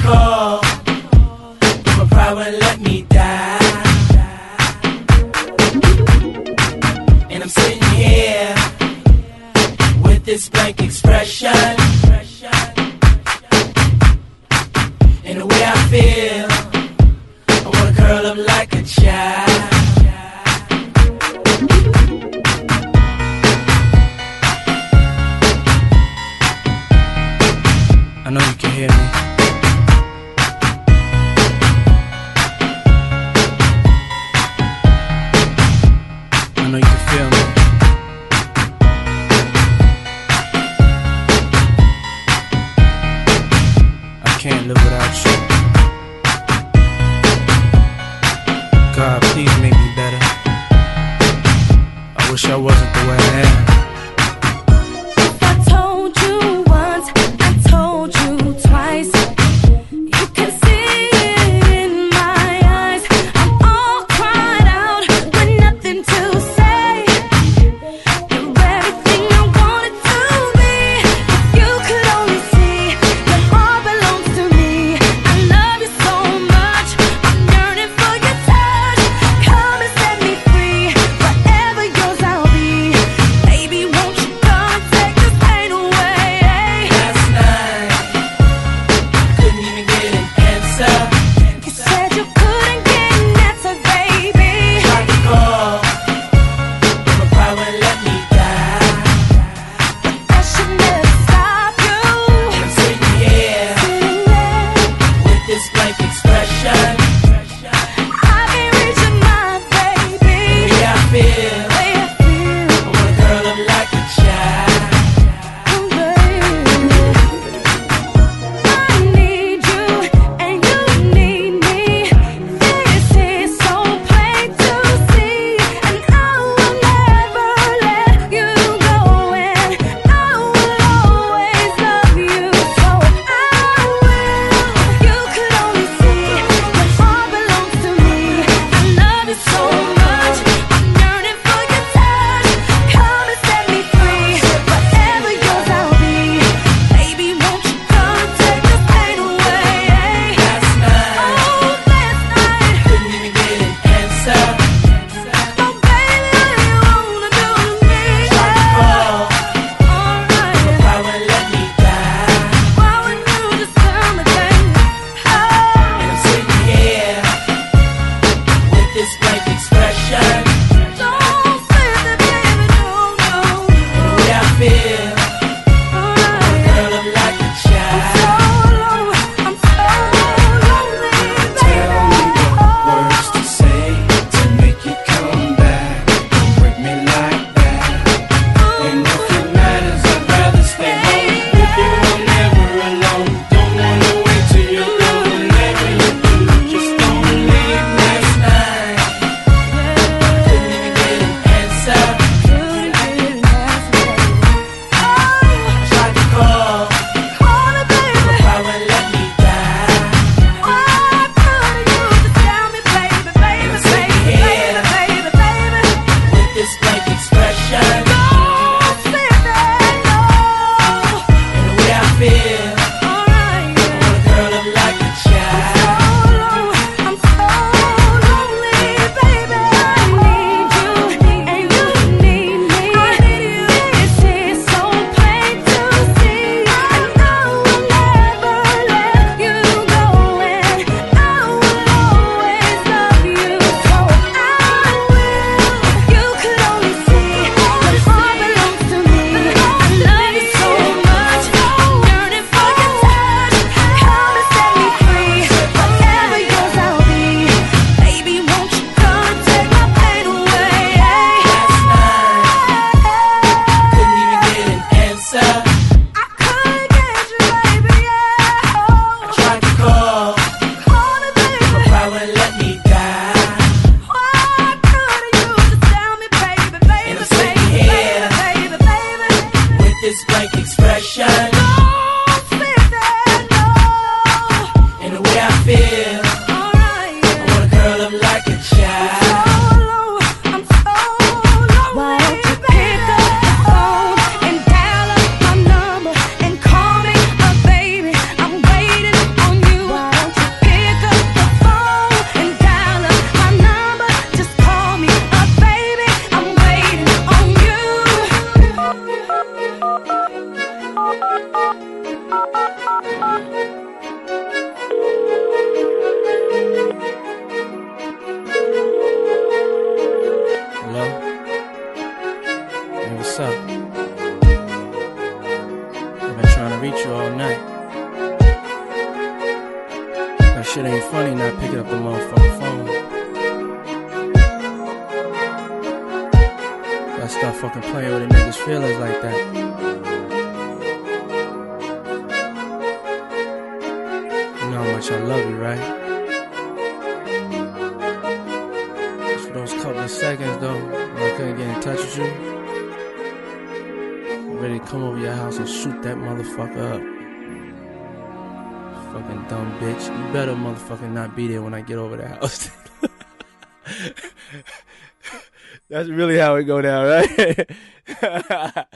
fall, but my pride won't let me die. And I'm sitting here with this blank expression, and the way I feel, I wanna curl up like a child. I know you can hear me. I know you can feel me. I can't live without you. God, please make me better. I wish I wasn't the way I am. Shit ain't funny not picking up the motherfucking phone. Gotta stop fucking playing with a nigga's feelings like that. You know how much I love you, right? Just for those couple of seconds though, when I couldn't get in touch with you, I'm ready to come over your house and shoot that motherfucker up. Fucking dumb bitch. You better motherfucking not be there when I get over the house. That's really how it go down, right?